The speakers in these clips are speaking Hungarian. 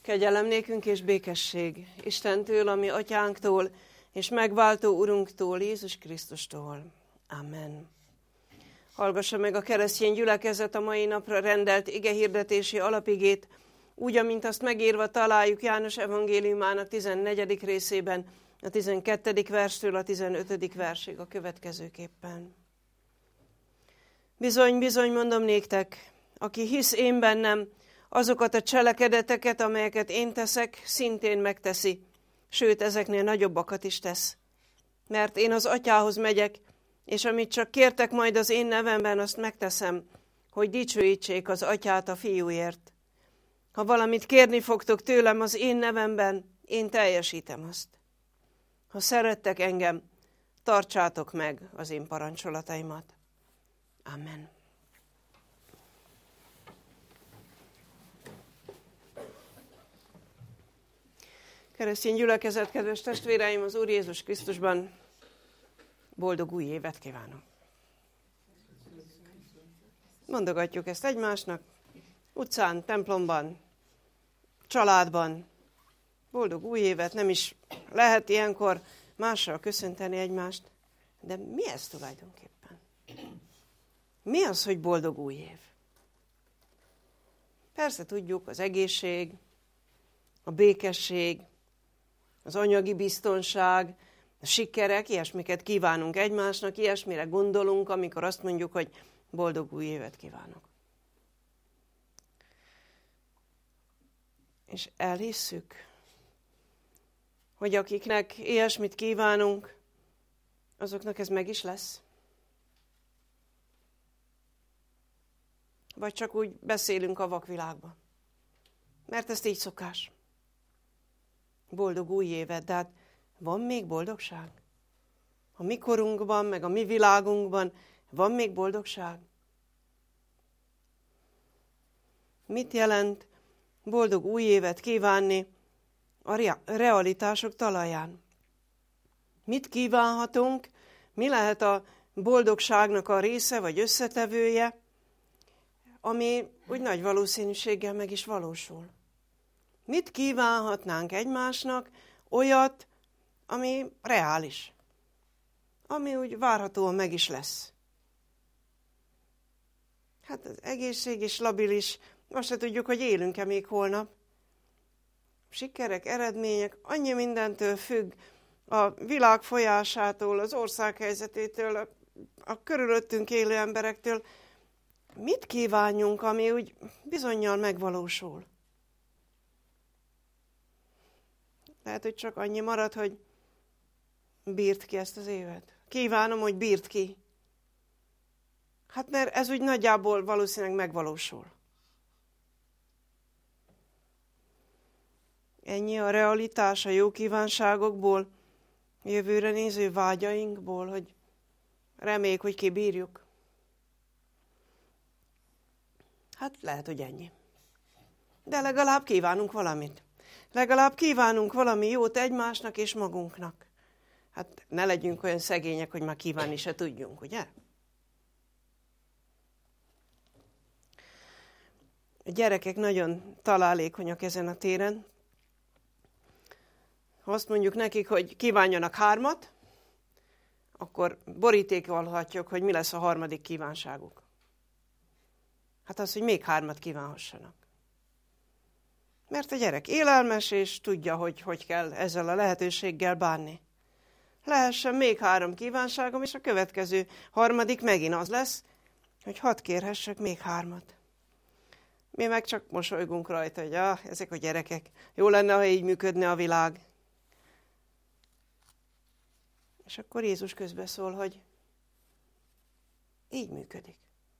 Kegyelem nékünk és békesség Istentől, ami atyánktól, és megváltó Urunktól, Jézus Krisztustól. Amen. Hallgassa meg a keresztény gyülekezet a mai napra rendelt igehirdetési alapigét, úgy, amint azt megírva találjuk János evangéliumának 14. részében, a 12. verstől a 15. versig a következőképpen. Bizony, bizony, mondom néktek, aki hisz én bennem, azokat a cselekedeteket, amelyeket én teszek, szintén megteszi, sőt, ezeknél nagyobbakat is tesz. Mert én az atyához megyek, és amit csak kértek majd az én nevemben, azt megteszem, hogy dicsőítsék az atyát a fiúért. Ha valamit kérni fogtok tőlem az én nevemben, én teljesítem azt. Ha szerettek engem, tartsátok meg az én parancsolataimat. Amen. Keresztény gyülekezet, kedves testvéreim, az Úr Jézus Krisztusban boldog új évet kívánok. Mondogatjuk ezt egymásnak, utcán, templomban, családban. Boldog új évet, nem is lehet ilyenkor mással köszönteni egymást, de mi ez tulajdonképpen? Mi az, hogy boldog új év? Persze tudjuk, az egészség, a békesség, az anyagi biztonság, a sikerek, ilyesmiket kívánunk egymásnak, ilyesmire gondolunk, amikor azt mondjuk, hogy boldog új évet kívánok. És elhisszük, hogy akiknek ilyesmit kívánunk, azoknak ez meg is lesz. Vagy csak úgy beszélünk a vakvilágba. Mert ezt így szokás. Boldog új évet, de hát van még boldogság? A mi korunkban, meg a mi világunkban van még boldogság? Mit jelent boldog új évet kívánni a realitások talaján? Mit kívánhatunk? Mi lehet a boldogságnak a része vagy összetevője, ami úgy nagy valószínűséggel meg is valósul? Mit kívánhatnánk egymásnak? Olyat, ami reális. Ami úgy várhatóan meg is lesz. Hát az egészség is labilis. Azt se tudjuk, hogy élünk-e még holnap. Sikerek, eredmények, annyi mindentől függ. A világ folyásától, az ország helyzetétől, a körülöttünk élő emberektől. Mit kívánjunk, ami úgy bizonnyal megvalósul? Lehet, hogy csak annyi marad, hogy bírd ki ezt az évet. Kívánom, hogy bírd ki. Hát mert ez úgy nagyjából valószínűleg megvalósul. Ennyi a realitás a jó kívánságokból, jövőre néző vágyainkból, hogy reméljük, hogy kibírjuk. Hát lehet, hogy ennyi. De legalább kívánunk valamit. Legalább kívánunk valami jót egymásnak és magunknak. Hát ne legyünk olyan szegények, hogy már kívánni se tudjunk, ugye? A gyerekek nagyon találékonyak ezen a téren. Ha azt mondjuk nekik, hogy kívánjanak 3, akkor borítékolhatjuk, hogy mi lesz a 3. kívánságuk. Hát az, hogy még 3 kívánhassanak. Mert a gyerek élelmes, és tudja, hogy kell ezzel a lehetőséggel bánni. Lehessen még 3 kívánságom, és a következő 3. megint az lesz, hogy hadd kérhessek még 3. Mi meg csak mosolygunk rajta, hogy ezek a gyerekek, jó lenne, ha így működne a világ. És akkor Jézus közbeszól, hogy így működik.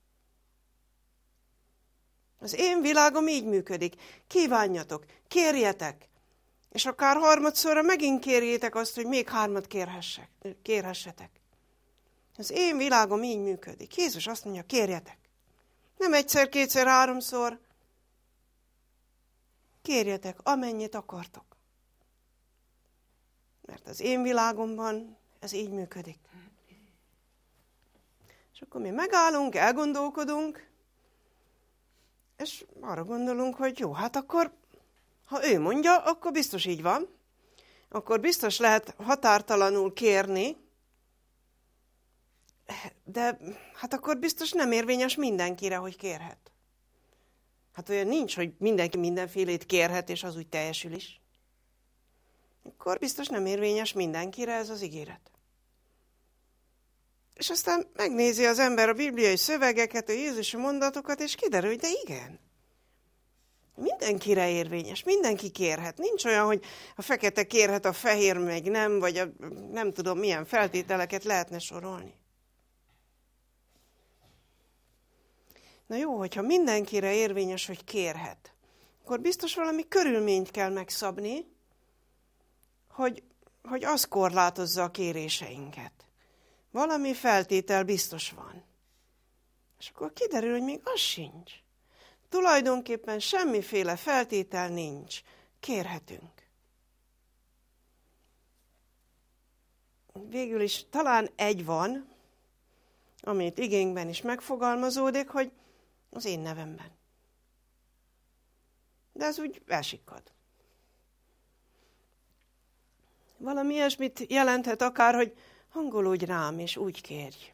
Az én világom így működik. Kívánjatok, kérjetek, és akár 3-szorra megint kérjétek azt, hogy még 3 kérhessetek. Az én világom így működik. Jézus azt mondja, kérjetek. Nem 1-szer, 2-szer, 3-szor. Kérjetek, amennyit akartok. Mert az én világomban ez így működik. És akkor mi megállunk, elgondolkodunk, és arra gondolunk, hogy jó, hát akkor Ha ő mondja, akkor biztos így van. Akkor biztos lehet határtalanul kérni, de hát akkor biztos nem érvényes mindenkire, hogy kérhet. Hát olyan nincs, hogy mindenki mindenfélét kérhet, és az úgy teljesül is. Akkor biztos nem érvényes mindenkire ez az ígéret. És aztán megnézi az ember a bibliai szövegeket, a Jézusi mondatokat, és kiderül, hogy de igen. Mindenkire érvényes, mindenki kérhet. Nincs olyan, hogy a fekete kérhet, a fehér meg nem, vagy nem tudom milyen feltételeket lehetne sorolni. Na jó, hogyha mindenkire érvényes, hogy kérhet, akkor biztos valami körülményt kell megszabni, hogy az korlátozza a kéréseinket. Valami feltétel biztos van. És akkor kiderül, hogy még az sincs. Tulajdonképpen semmiféle feltétel nincs. Kérhetünk. Végül is talán egy van, amit igényben is megfogalmazódik, hogy az én nevemben. De ez úgy elsikkad. Valami ilyesmit jelenthet akár, hogy hangolódj rám, és úgy kérj.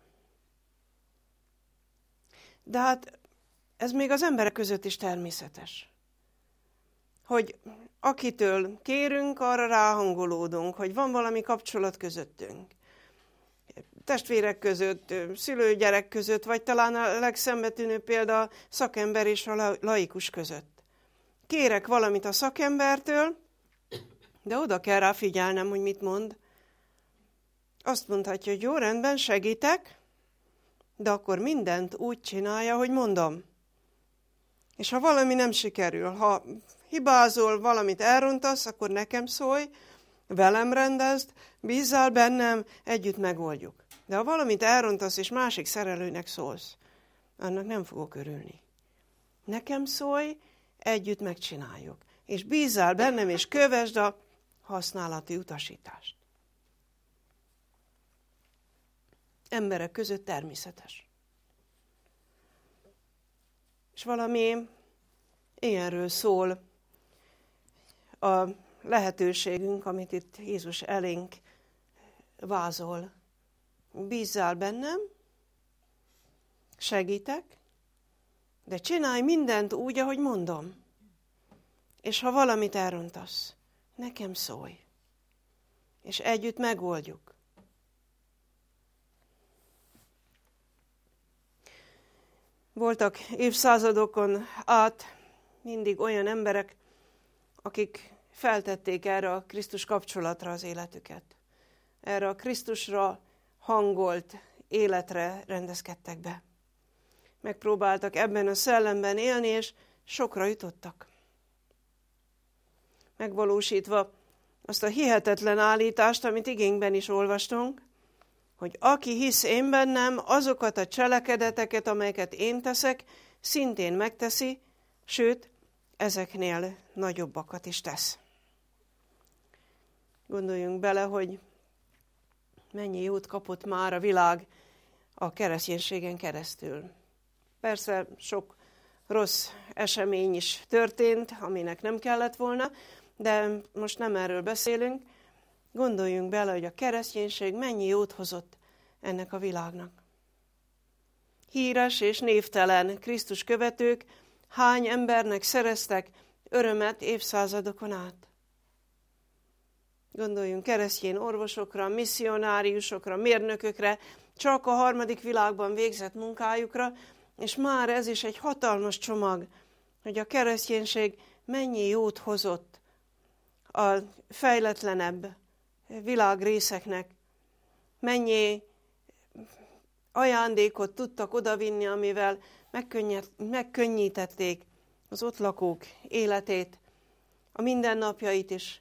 De hát ez még az emberek között is természetes. Hogy akitől kérünk, arra ráhangolódunk, hogy van valami kapcsolat közöttünk. Testvérek között, szülő-gyerek között, vagy talán a legszembetűnőbb példa a szakember és a laikus között. Kérek valamit a szakembertől, de oda kell rá figyelnem, hogy mit mond. Azt mondhatja, hogy jó, rendben, segítek, de akkor mindent úgy csinálja, hogy mondom. És ha valami nem sikerül, ha hibázol, valamit elrontasz, akkor nekem szólj, velem rendezd, bízzál bennem, együtt megoldjuk. De ha valamit elrontasz, és másik szerelőnek szólsz, annak nem fogok örülni. Nekem szólj, együtt megcsináljuk. És bízzál bennem, és kövesd a használati utasítást. Emberek között természetes. És valami ilyenről szól a lehetőségünk, amit itt Jézus elénk vázol. Bízzál bennem, segítek, de csinálj mindent úgy, ahogy mondom. És ha valamit elrontasz, nekem szólj. És együtt megoldjuk. Voltak évszázadokon át mindig olyan emberek, akik feltették erre a Krisztus kapcsolatra az életüket. Erre a Krisztusra hangolt életre rendezkedtek be. Megpróbáltak ebben a szellemben élni, és sokra jutottak. Megvalósítva azt a hihetetlen állítást, amit igényben is olvastunk, hogy aki hisz én bennem, azokat a cselekedeteket, amelyeket én teszek, szintén megteszi, sőt, ezeknél nagyobbakat is tesz. Gondoljunk bele, hogy mennyi jót kapott már a világ a kereszténységen keresztül. Persze sok rossz esemény is történt, aminek nem kellett volna, de most nem erről beszélünk. Gondoljunk bele, hogy a kereszténység mennyi jót hozott ennek a világnak. Híres és névtelen Krisztus követők hány embernek szereztek örömet évszázadokon át. Gondoljunk keresztény orvosokra, misszionáriusokra, mérnökökre, csak a harmadik világban végzett munkájukra, és már ez is egy hatalmas csomag, hogy a kereszténység mennyi jót hozott a fejletlenebb világrészeknek, mennyi ajándékot tudtak odavinni, amivel megkönnyítették az ott lakók életét, a mindennapjait is,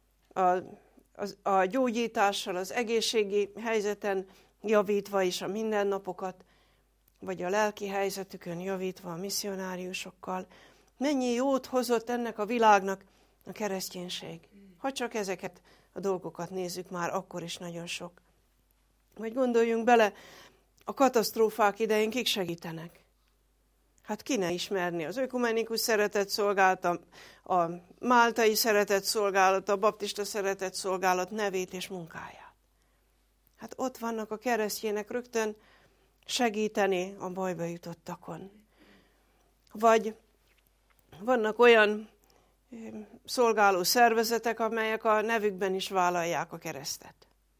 a gyógyítással, az egészségi helyzeten javítva is a mindennapokat, vagy a lelki helyzetükön javítva a misszionáriusokkal. Mennyi jót hozott ennek a világnak a kereszténység. Ha csak ezeket a dolgokat nézzük, már akkor is nagyon sok. Vagy gondoljunk bele, a katasztrófák idején kik segítenek? Hát ki ne ismerni az ökumenikus szeretetszolgálat, a máltai szeretetszolgálat, a baptista szeretetszolgálat nevét és munkáját. Hát ott vannak a keresztjének rögtön segíteni a bajba jutottakon. Vagy vannak olyan szolgáló szervezetek, amelyek a nevükben is vállalják a keresztet.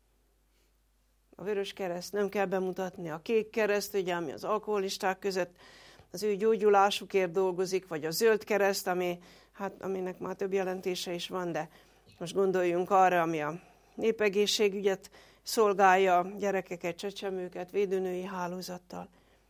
A Vörös Kereszt nem kell bemutatni, a Kék Kereszt, ugye, ami az alkoholisták között az ő gyógyulásukért dolgozik, vagy a Zöld Kereszt, aminek már több jelentése is van, de most gondoljunk arra, ami a népegészségügyet szolgálja, gyerekeket, csecsemőket, védőnői hálózattal.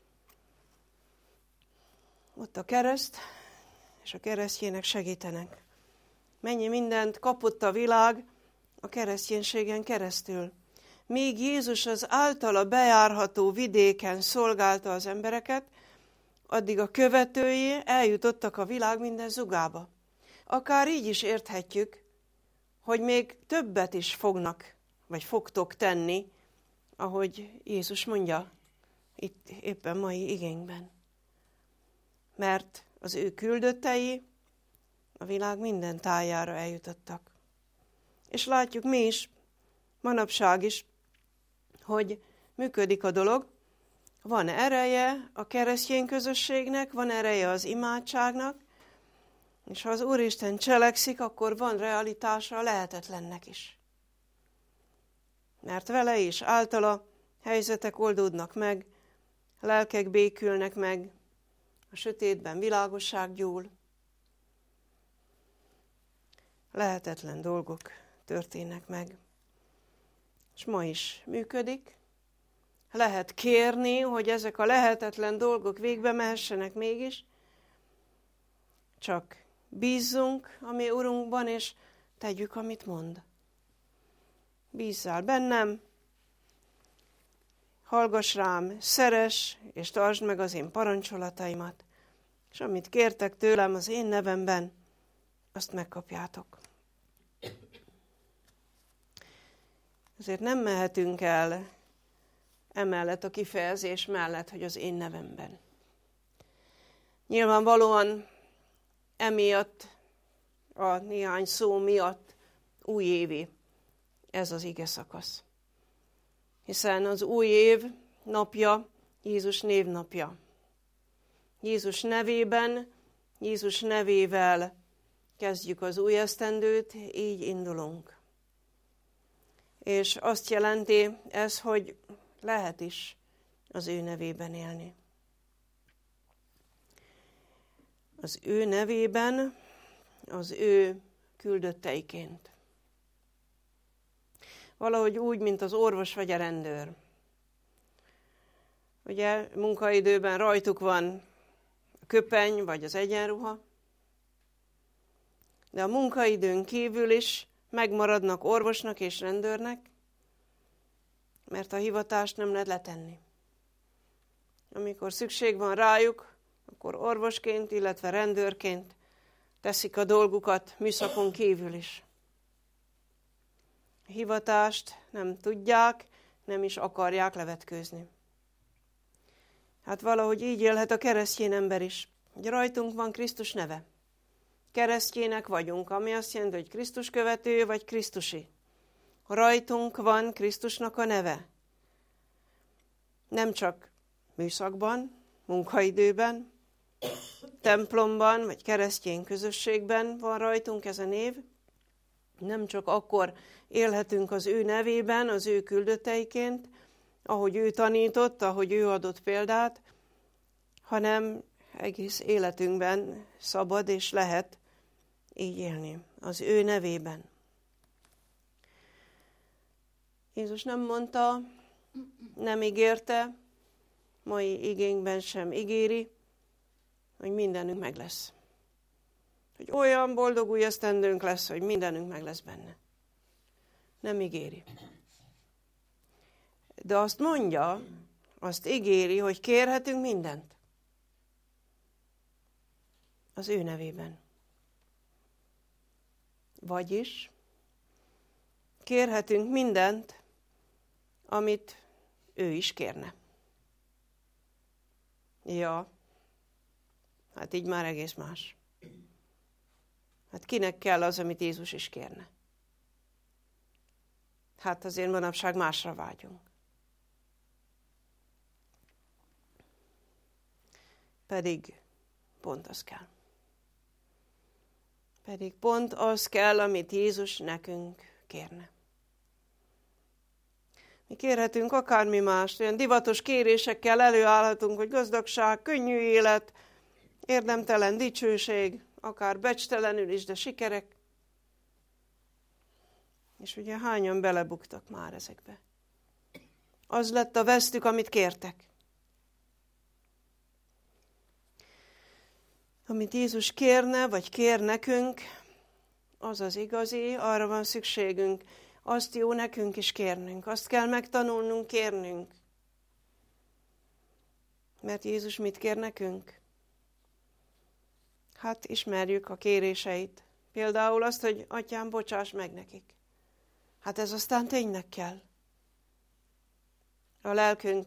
Ott a kereszt, és a keresztjének segítenek. Mennyi mindent kapott a világ a kereszténységen keresztül. Míg Jézus az általa bejárható vidéken szolgálta az embereket, addig a követői eljutottak a világ minden zugába. Akár így is érthetjük, hogy még többet is fognak, vagy fogtok tenni, ahogy Jézus mondja itt éppen mai igénkben. Mert az ő küldöttei a világ minden tájára eljutottak. És látjuk mi is, manapság is, hogy működik a dolog, van ereje a keresztény közösségnek, van ereje az imádságnak, és ha az Úristen cselekszik, akkor van realitása a lehetetlennek is. Mert vele és általa helyzetek oldódnak meg, lelkek békülnek meg, a sötétben világosság gyúl. Lehetetlen dolgok történnek meg. És ma is működik. Lehet kérni, hogy ezek a lehetetlen dolgok végbe mehessenek mégis. Csak bízzunk a mi Urunkban, és tegyük, amit mond. Bízzál bennem, hallgass rám, szeress, és tartsd meg az én parancsolataimat, és amit kértek tőlem az én nevemben, azt megkapjátok. Ezért nem mehetünk el emellett a kifejezés mellett, hogy az én nevemben. Nyilvánvalóan emiatt, a néhány szó miatt újévi ez az ige szakasz. Hiszen az új év napja Jézus névnapja. Jézus nevében, Jézus nevével kezdjük az új esztendőt, így indulunk. És azt jelenti ez, hogy lehet is az ő nevében élni. Az ő nevében, az ő küldötteiként. Valahogy úgy, mint az orvos vagy a rendőr. Ugye munkaidőben rajtuk van a köpeny vagy az egyenruha, de a munkaidőn kívül is megmaradnak orvosnak és rendőrnek, mert a hivatást nem lehet letenni. Amikor szükség van rájuk, akkor orvosként, illetve rendőrként teszik a dolgukat műszakon kívül is. A hivatást nem tudják, nem is akarják levetkőzni. Hát valahogy így élhet a keresztény ember is, hogy rajtunk van Krisztus neve. Keresztjének vagyunk, ami azt jelenti, hogy Krisztus követő vagy Krisztusi. Rajtunk van Krisztusnak a neve. Nem csak műszakban, munkaidőben, templomban vagy keresztény közösségben van rajtunk ez a név. Nem csak akkor élhetünk az ő nevében, az ő küldötteiként, ahogy ő tanított, ahogy ő adott példát, hanem egész életünkben szabad és lehet így élni, az ő nevében. Jézus nem mondta, nem ígérte, mai igénkben sem ígéri, hogy mindenünk meg lesz. Hogy olyan boldog új esztendőnk lesz, hogy mindenünk meg lesz benne. Nem ígéri. De azt mondja, azt ígéri, hogy kérhetünk mindent. Az ő nevében. Vagyis kérhetünk mindent, amit ő is kérne. Ja, Hát így már egész más. Hát kinek kell az, amit Jézus is kérne? Hát azért manapság másra vágyunk. Pedig pont az kell. Pedig pont az kell, amit Jézus nekünk kérne. Mi kérhetünk akármi mást, olyan divatos kérésekkel előállhatunk, hogy gazdagság, könnyű élet, érdemtelen dicsőség, akár becstelenül is, de sikerek. És ugye hányan belebuktak már ezekbe? Az lett a vesztük, amit kértek. Amit Jézus kérne, vagy kér nekünk, az az igazi, arra van szükségünk. Azt jó nekünk is kérnünk, azt kell megtanulnunk kérnünk. Mert Jézus mit kér nekünk? Hát ismerjük a kéréseit. Például azt, hogy Atyám, bocsáss meg nekik. Hát ez aztán tényleg kell. A lelkünk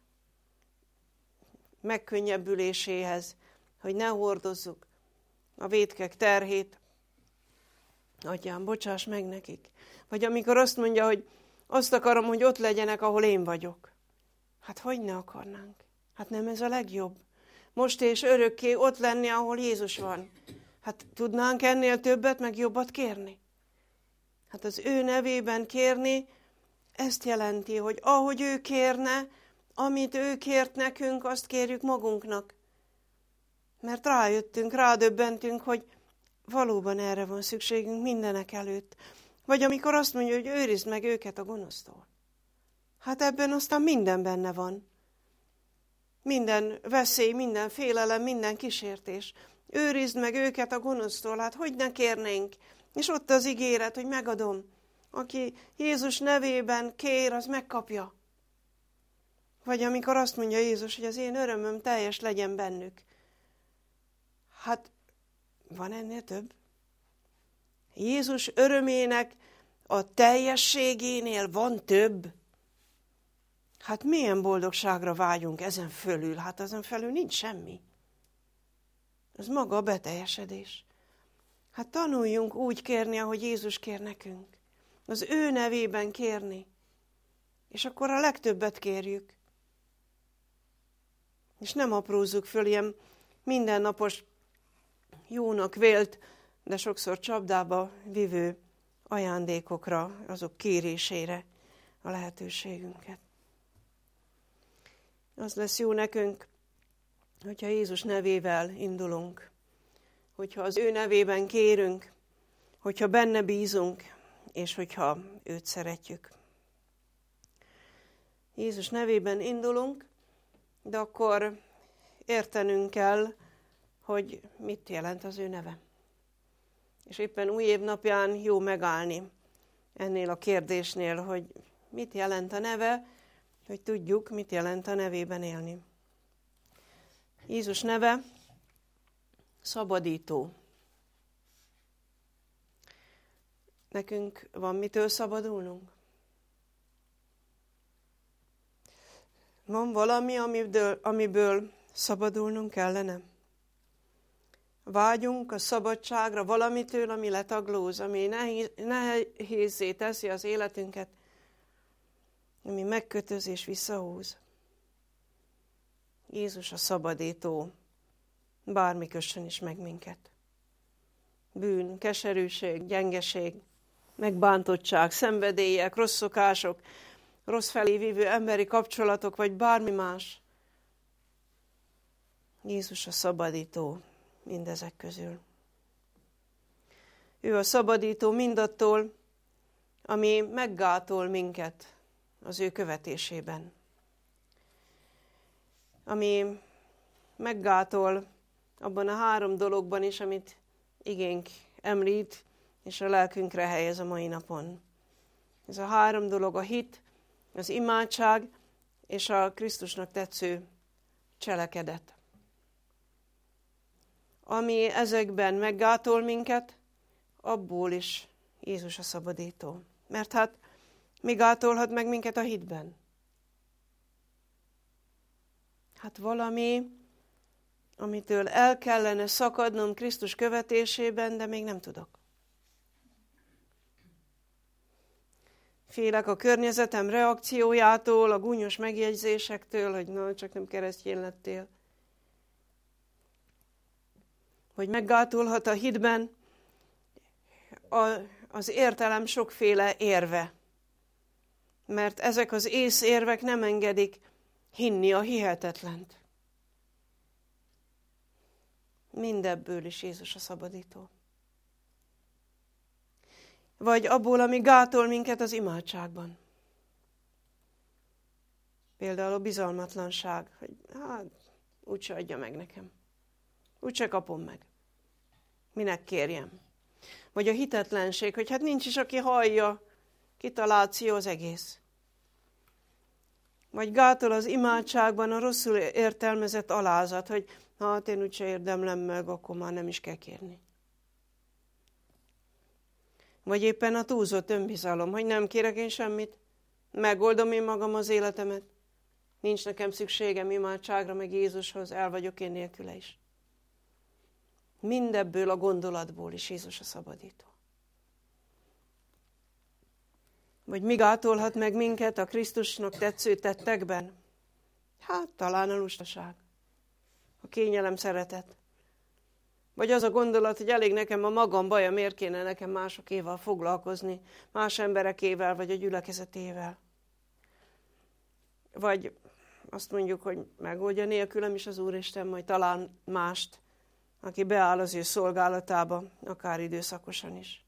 megkönnyebbüléséhez, hogy ne hordozzuk a vétkek terhét. Atyám, bocsáss meg nekik. Vagy amikor azt mondja, hogy azt akarom, hogy ott legyenek, ahol én vagyok. Hát hogy ne akarnánk? Hát nem ez a legjobb? Most és örökké ott lenni, ahol Jézus van. Hát tudnánk ennél többet, meg jobbat kérni? Hát az ő nevében kérni, ezt jelenti, hogy ahogy ő kérne, amit ő kért nekünk, azt kérjük magunknak. Mert rádöbbentünk, hogy valóban erre van szükségünk mindenek előtt. Vagy amikor azt mondja, hogy őrizd meg őket a gonosztól. Hát ebben aztán minden benne van. Minden veszély, minden félelem, minden kísértés. Őrizd meg őket a gonosztól, hát hogy ne kérnénk? És ott az ígéret, hogy megadom. Aki Jézus nevében kér, az megkapja. Vagy amikor azt mondja Jézus, hogy az én örömöm teljes legyen bennük. Hát van ennél több? Jézus örömének a teljességénél van több? Hát milyen boldogságra vágyunk ezen fölül? Hát ezen felül nincs semmi. Ez maga a beteljesedés. Hát tanuljunk úgy kérni, ahogy Jézus kér nekünk. Az ő nevében kérni. És akkor a legtöbbet kérjük. És nem aprózzuk föl ilyen mindennapos, jónak vélt, de sokszor csapdába vivő ajándékokra, azok kérésére a lehetőségünket. Az lesz jó nekünk, hogyha Jézus nevével indulunk, hogyha az ő nevében kérünk, hogyha benne bízunk, és hogyha őt szeretjük. Jézus nevében indulunk, de akkor értenünk kell, hogy mit jelent az ő neve. És éppen új év napján jó megállni ennél a kérdésnél, hogy mit jelent a neve, hogy tudjuk, mit jelent a nevében élni. Jézus neve szabadító. Nekünk van mitől szabadulnunk? Van valami, amiből szabadulnunk kellene? Vágyunk a szabadságra valamitől, ami letaglóz, ami nehézzé teszi az életünket, ami megkötöz és visszahúz. Jézus a szabadító, bármi kössön is meg minket. Bűn, keserűség, gyengeség, megbántottság, szenvedélyek, rossz szokások, rossz felé vívő emberi kapcsolatok, vagy bármi más. Jézus a szabadító mindezek közül. Ő a szabadító mindattól, ami meggátol minket az ő követésében. Ami meggátol abban a 3 dologban is, amit igénk említ, és a lelkünkre helyez a mai napon. Ez a 3 dolog: a hit, az imádság és a Krisztusnak tetsző cselekedet. Ami ezekben meggátol minket, abból is Jézus a szabadító. Mert hát mi gátolhat meg minket a hitben? Hát valami amitől el kellene szakadnom Krisztus követésében, de még nem tudok. Félek a környezetem reakciójától, a gúnyos megjegyzésektől, hogy na, csak nem keresztény lettél. Hogy meggátolhat a hitben az értelem sokféle érve. Mert ezek az észérvek nem engedik hinni a hihetetlent. Mindebből is Jézus a szabadító. Vagy abból, ami gátol minket az imádságban. Például a bizalmatlanság, hogy úgyse adja meg nekem. Úgyse kapom meg. Minek kérjem? Vagy a hitetlenség, hogy hát nincs is, aki hallja, kitaláció az egész. Vagy gátol az imádságban a rosszul értelmezett alázat, hogy hát én úgyse érdemlem meg, akkor már nem is kell kérni. Vagy éppen a túlzott önbizalom, hogy nem kérek én semmit, megoldom én magam az életemet, nincs nekem szükségem imádságra, meg Jézushoz, el vagyok én nélküle is. Mindebből a gondolatból is Jézus a szabadító. Vagy mi gátolhat meg minket a Krisztusnak tetsző tettekben? Hát talán a lustaság, a kényelem, szeretet. Vagy az a gondolat, hogy elég nekem a magam baja, miért kéne nekem másokéval foglalkozni, más emberekével, vagy a gyülekezetével. Vagy azt mondjuk, hogy megoldja nélkülem is az Úristen, majd talán mást, aki beáll az ő szolgálatába, akár időszakosan is.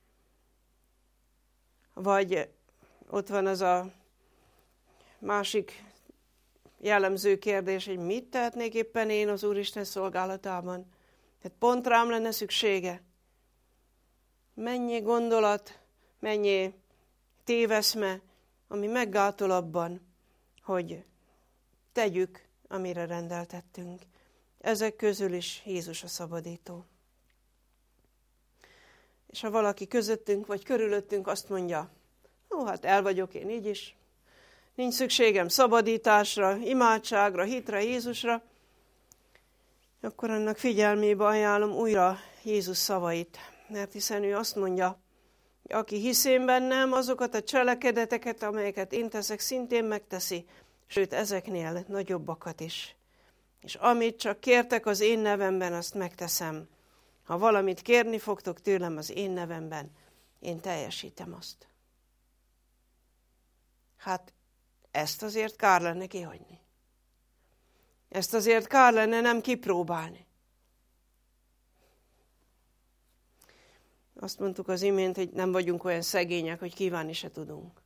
Vagy ott van az a másik jellemző kérdés, hogy mit tehetnék éppen én az Úristen szolgálatában? Tehát pont rám lenne szüksége. Mennyi gondolat, mennyi téveszme, ami meggátol abban, hogy tegyük, amire rendeltettünk. Ezek közül is Jézus a szabadító. És ha valaki közöttünk vagy körülöttünk azt mondja, hát el vagyok én így is, nincs szükségem szabadításra, imádságra, hitre, Jézusra, akkor annak figyelmébe ajánlom újra Jézus szavait. Mert hiszen ő azt mondja, aki hisz én bennem, azokat a cselekedeteket, amelyeket én teszek, szintén megteszi, sőt ezeknél nagyobbakat is. És amit csak kértek az én nevemben, azt megteszem. Ha valamit kérni fogtok tőlem az én nevemben, én teljesítem azt. Hát ezt azért kár lenne kihagyni. Ezt azért kár lenne nem kipróbálni. Azt mondtuk az imént, hogy nem vagyunk olyan szegények, hogy kívánni se tudunk.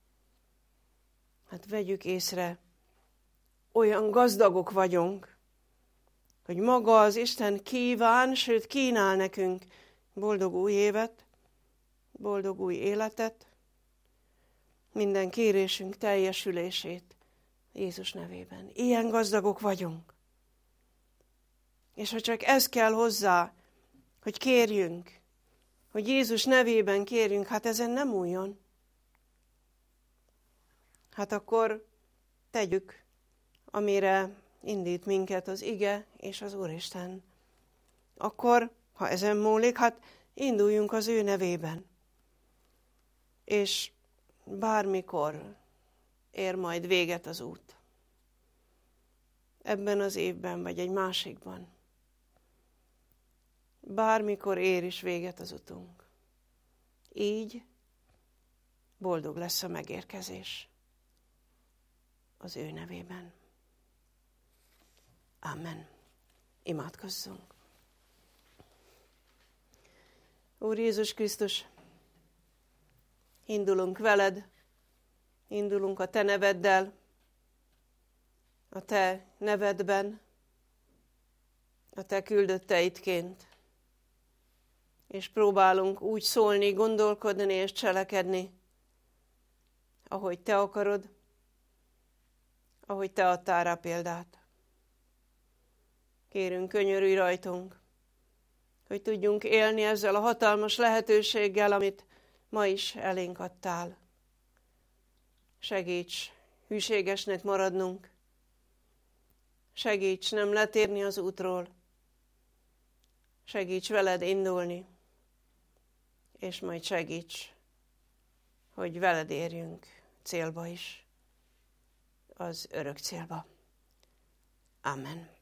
Hát vegyük észre, olyan gazdagok vagyunk, hogy maga az Isten kíván, sőt kínál nekünk boldog új évet, boldog új életet, minden kérésünk teljesülését Jézus nevében. Ilyen gazdagok vagyunk. És ha csak ez kell hozzá, hogy kérjünk, hogy Jézus nevében kérjünk, hát ezen nem újjon. Hát akkor tegyük, amire indít minket az ige és az Úristen. Akkor, ha ezen múlik, hát induljunk az ő nevében. És bármikor ér majd véget az út. Ebben az évben, vagy egy másikban. Bármikor ér is véget az utunk. Így boldog lesz a megérkezés az ő nevében. Amen. Imádkozzunk. Úr Jézus Krisztus, indulunk veled, indulunk a te neveddel, a te nevedben, a te küldötteidként, és próbálunk úgy szólni, gondolkodni és cselekedni, ahogy te akarod, ahogy te adtál rá példát. Kérünk, könyörülj rajtunk, hogy tudjunk élni ezzel a hatalmas lehetőséggel, amit ma is elénk adtál. Segíts hűségesnek maradnunk, Segíts nem letérni az útról. Segíts veled indulni, és majd segíts, hogy veled érjünk célba is, az örök célba. Amen.